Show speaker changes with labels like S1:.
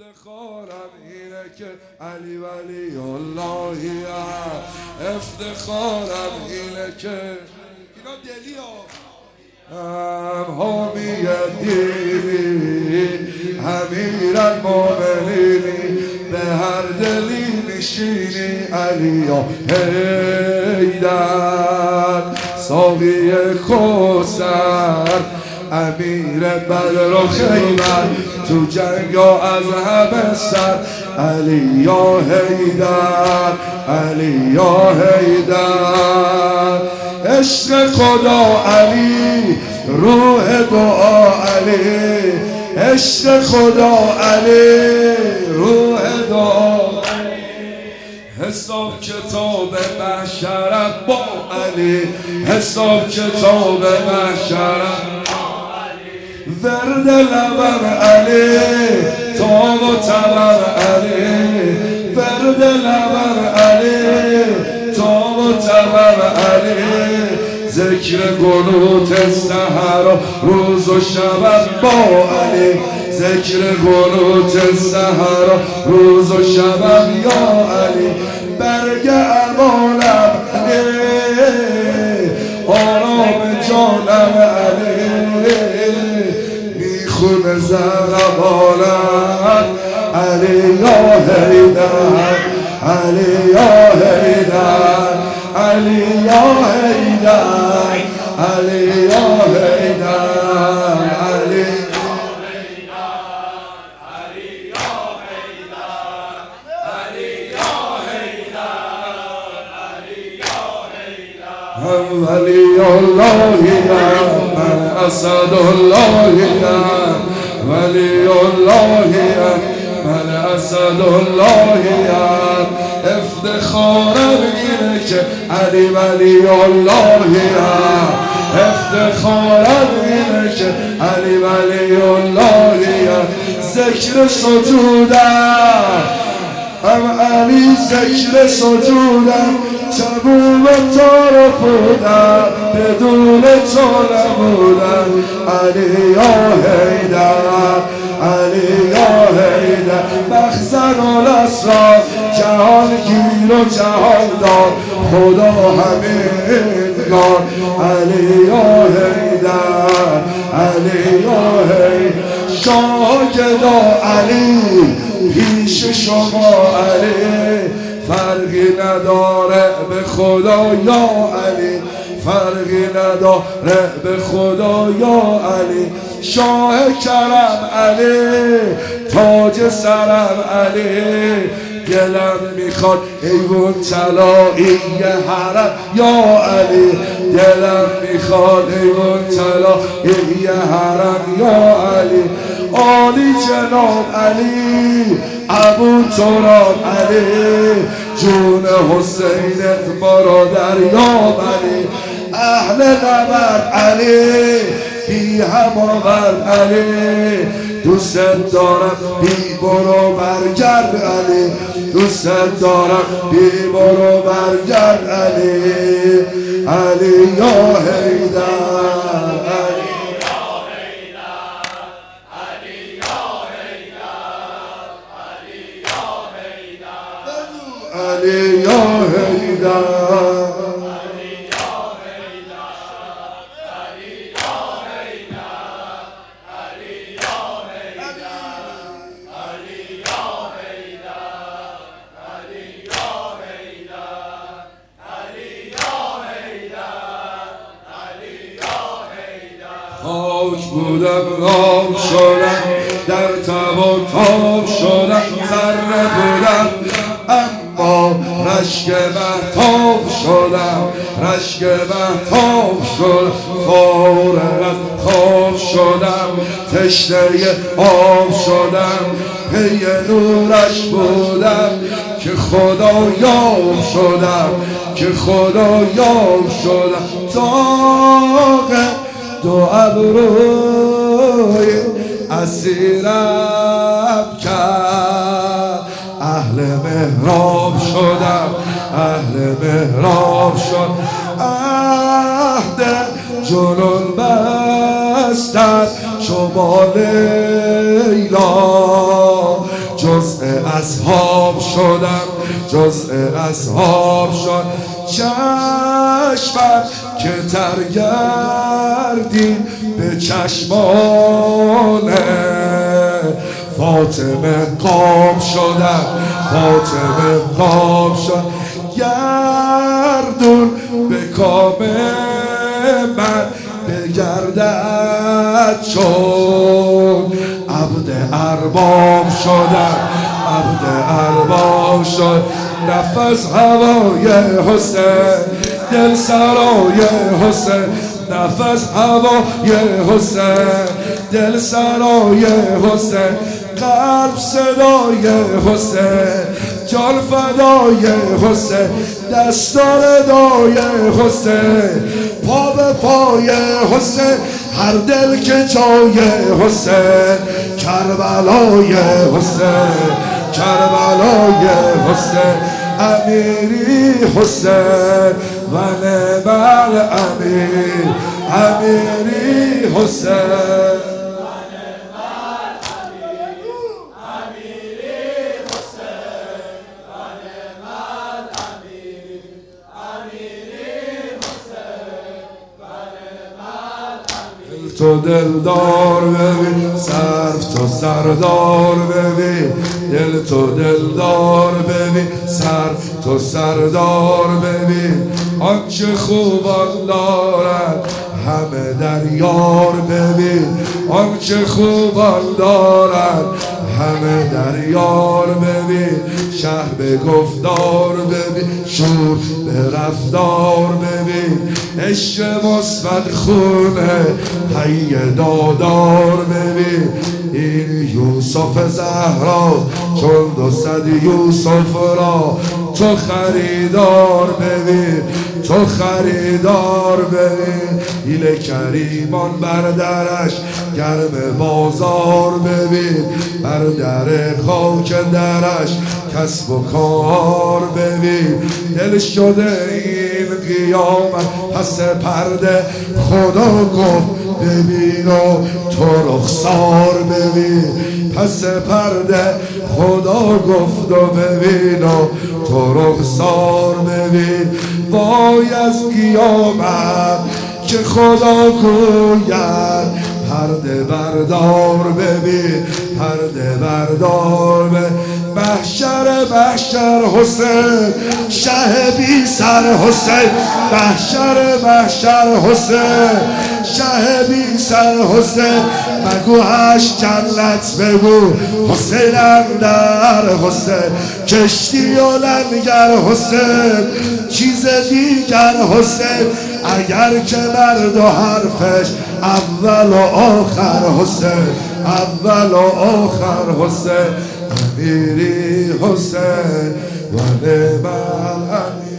S1: افتخارم اینه که علی ولی اللهی افتخارم اینه که اینا دلی حامی دینی امیر المومنینی به هر دلی میشینی علی حیدر ساقی کوثر امیر بدر و خیبر تو جنگ از همه سر علی یا حیدر علی یا حیدر عشق خدا علی روح دعا علی عشق خدا علی روح دعا حساب کتاب محشرم با علی حساب کتاب محشرم ورد لبم علی تاب و تبم علی ورد لبم علی تاب و تبم علی ذکر قنوت سحر و روز و شبم با علی ذکر قنوت سحر و روز و شبم یا علی برگ امانم آرام جانم علی میخونه زربانم علی یا حیدر علی یا حیدر علی یا حیدر علی یا حیدر علی ولی الله من اسد الله ولی الله من اسد الله افتخارم اینه که علی ولی الله افتخارم اینه که علی ولی الله ذکر سجودم علی ذکر سجودم تبوم تا رو بودم بدون تو نبودم علی یا حیدر علی یا حیدر مخزن و نصران جهان گیر و جهان دار خدا همینگار علی یا حیدر علی یا حیدر شاگردا علی پیش شما علی فرقی نداره به خدا یا علی فرقی نداره به خدا یا علی شاه کرم علی تاج سرم علی دلم میخواد ایوون طلایی حرم یا علی دلم میخواد ایوون طلایی حرم یا علی عالی جناب علی ابو تراب علی جون حسینت برادر یا علی اهل نبرد علی بی هم آورد علی دوست دارم بی برو برگرد علی دوست دارم بی برو برگرد علی علی یا حیدر علی علی یا حیدر خاک بودم آب شدم در تب و تاب شدم ذره بودم اما رشک مهتاب شدم رشک مهتاب شدم فارغ از خواب شدم تشنه آب شدم پی نورش بودم که خدا یاب شدم که خدا یاب شدم داغ دو ابروی اسیرم کرد اهل محراب شدم اهل محراب شد عهد جنون بستد چو با لیلا اصحاب شدم، جزء اصحاب شد. چشمم که ترگردی به چشمان فاطمه قاب شدم، فاطمه قاب شد. گردون به کام من بگردد چون عبد ارباب شدم، عبد ارباب شد. نفس هوای حسین، دل سرای حسین، نفس هوای حسین، دل سرای حسین، قلب صدای حسین، جان فدای حسین، دستار دای حسین، پا به پای حسین، هر دل که جای حسین، کربلای حسین، کربلای حسین، امیری حسین و نعم الامیر، امیری حسین. تو دلدار ببین، صرف تو سردار ببین، دل تو دلدار ببین، سر تو سردار ببین. آنچه خوبان دارد همه در یار ببین، آنچه خوبان دارد همه در یار ببین. شهر به گفتار ببین، شور به رفتار ببین. عشق مثبت خونه حی دادار ببین. این یوسف زهرا چون 200 یوسف را تو خریدار ببین، تو خریدار ببین. ایل کریمان بر درش گرم بازار ببین، بر در خاک درش کسب و کار ببین. دل شده این قیامت پس پرده، خدا گفت ببین و تو رخسار ببین. پس پرده خدا گفت و ببین و تو رخسار ببین. وای از قیامت که خدا گوید پرده بردار ببین، پرده بردار ببین. محشر محشر حسین، شه بی سر حسین، محشر محشر حسین، شه بی سر حسین. مگو هشت جنت بگو حسین اندر حسین، کشتی و لنگر حسین، چیز دیگر حسین. اگر که مرد و حرفش اول و آخر حسین، اول و آخر حسین. امیری حسین و نعم الامیر.